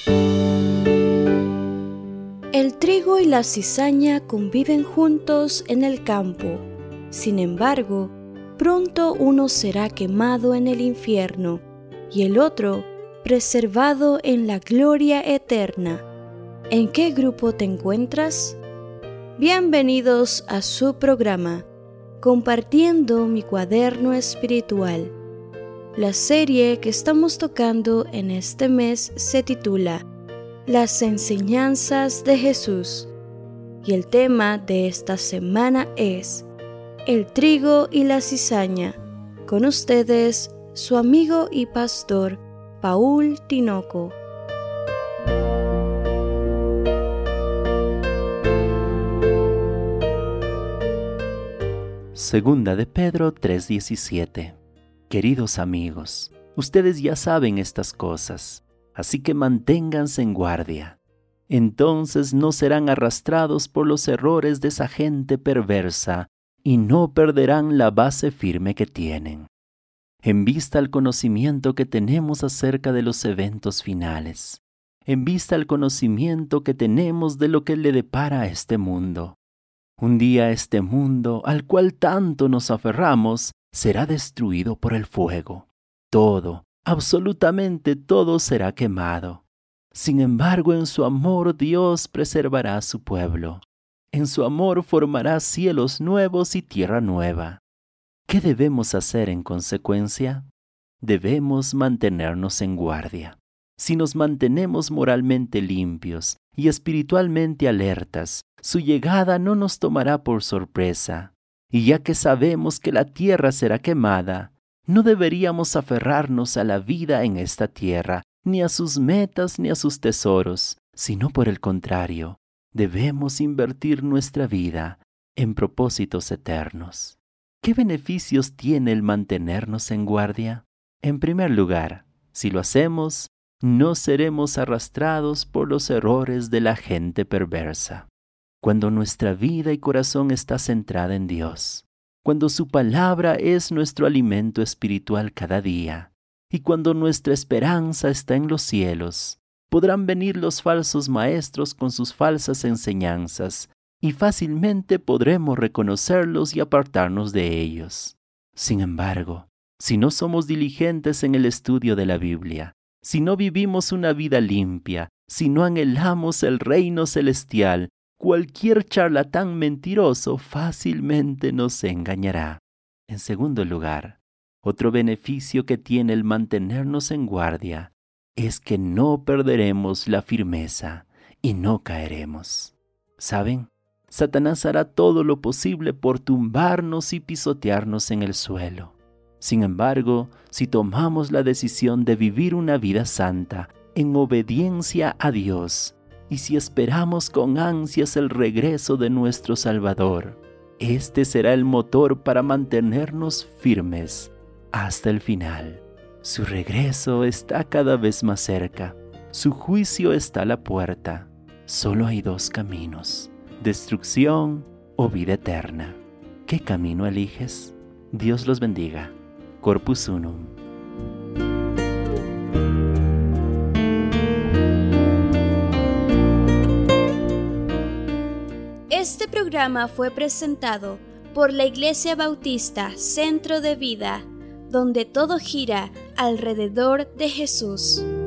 El trigo y la cizaña conviven juntos en el campo. Sin embargo, pronto uno será quemado en el infierno y el otro preservado en la gloria eterna. ¿En qué grupo te encuentras? Bienvenidos a su programa, Compartiendo mi cuaderno espiritual. La serie que estamos tocando en este mes se titula Las enseñanzas de Jesús, y el tema de esta semana es el trigo y la cizaña. Con ustedes, su amigo y pastor, Paul Tinoco. Segunda de Pedro 3:17. Queridos amigos, ustedes ya saben estas cosas, así que manténganse en guardia. Entonces no serán arrastrados por los errores de esa gente perversa y no perderán la base firme que tienen. En vista al conocimiento que tenemos acerca de los eventos finales, en vista al conocimiento que tenemos de lo que le depara a este mundo, un día este mundo, al cual tanto nos aferramos, será destruido por el fuego. Todo, absolutamente todo será quemado. Sin embargo, en su amor Dios preservará a su pueblo. En su amor formará cielos nuevos y tierra nueva. ¿Qué debemos hacer en consecuencia? Debemos mantenernos en guardia. Si nos mantenemos moralmente limpios y espiritualmente alertas, su llegada no nos tomará por sorpresa. Y ya que sabemos que la tierra será quemada, no deberíamos aferrarnos a la vida en esta tierra, ni a sus metas ni a sus tesoros, sino por el contrario, debemos invertir nuestra vida en propósitos eternos. ¿Qué beneficios tiene el mantenernos en guardia? En primer lugar, si lo hacemos, no seremos arrastrados por los errores de la gente perversa. Cuando nuestra vida y corazón está centrada en Dios, cuando su palabra es nuestro alimento espiritual cada día, y cuando nuestra esperanza está en los cielos, podrán venir los falsos maestros con sus falsas enseñanzas, y fácilmente podremos reconocerlos y apartarnos de ellos. Sin embargo, si no somos diligentes en el estudio de la Biblia, si no vivimos una vida limpia, si no anhelamos el reino celestial, cualquier charlatán mentiroso fácilmente nos engañará. En segundo lugar, otro beneficio que tiene el mantenernos en guardia es que no perderemos la firmeza y no caeremos. ¿Saben? Satanás hará todo lo posible por tumbarnos y pisotearnos en el suelo. Sin embargo, si tomamos la decisión de vivir una vida santa, en obediencia a Dios, y si esperamos con ansias el regreso de nuestro Salvador, este será el motor para mantenernos firmes hasta el final. Su regreso está cada vez más cerca. Su juicio está a la puerta. Solo hay dos caminos: destrucción o vida eterna. ¿Qué camino eliges? Dios los bendiga. Corpus Unum. Este programa fue presentado por la Iglesia Bautista Centro de Vida, donde todo gira alrededor de Jesús.